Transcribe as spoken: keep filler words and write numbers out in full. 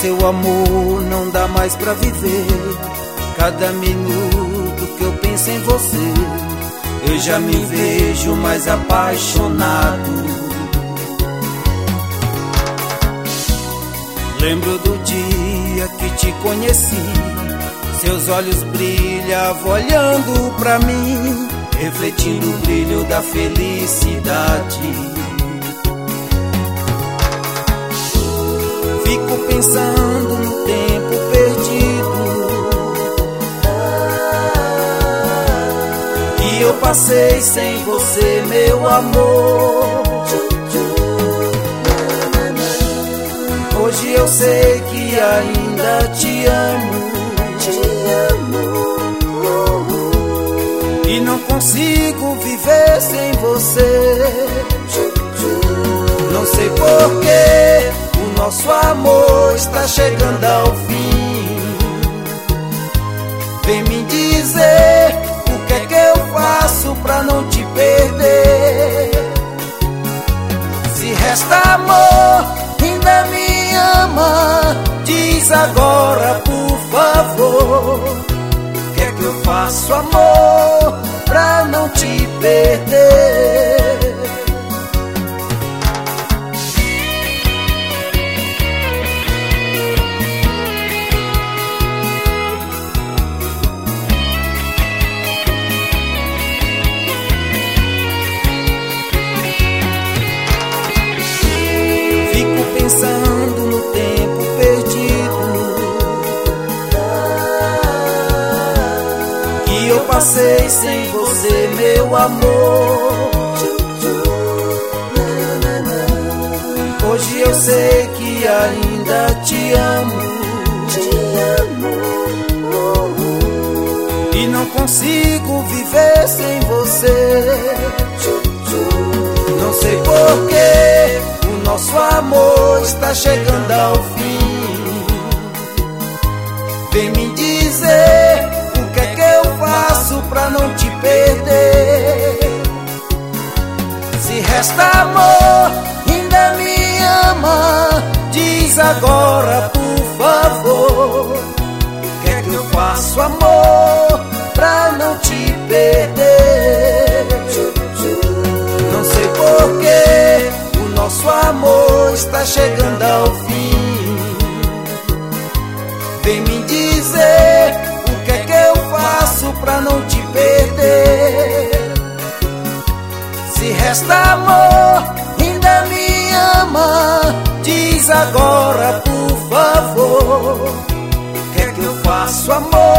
seu amor não dá mais pra viver. Cada minuto que eu penso em você, eu já me vejo mais apaixonado. Lembro do dia que te conheci, seus olhos brilhavam olhando pra mim, refletindo o brilho da felicidade. Fico pensando no tempo perdido que eu passei sem você, meu amor. Hoje eu sei que ainda te amo, e não consigo viver sem você. Não sei porquê o nosso amor está chegando ao fim. Vem me dizer o que é que eu faço pra não te perder. Se resta amor, ainda me ama, diz agora por favor. O que é que eu faço, amor, pra não te perder? Fico pensando no tempo perdido que eu passei sem você, meu amor. Hoje eu sei que ainda te amo, e não consigo viver sem você. Não sei porquê o nosso amor está chegando ao fim. Vem me dizer o que é que eu faço pra não te perder. Se resta amor, ainda me ama, diz agora por favor. O que é que eu faço, amor, pra não te perder? Não sei porquê o nosso amor está chegando ao fim. Vem me dizer o que é que eu faço pra não te perder. Se resta amor, ainda me ama, diz agora por favor. O que é que eu faço, amor,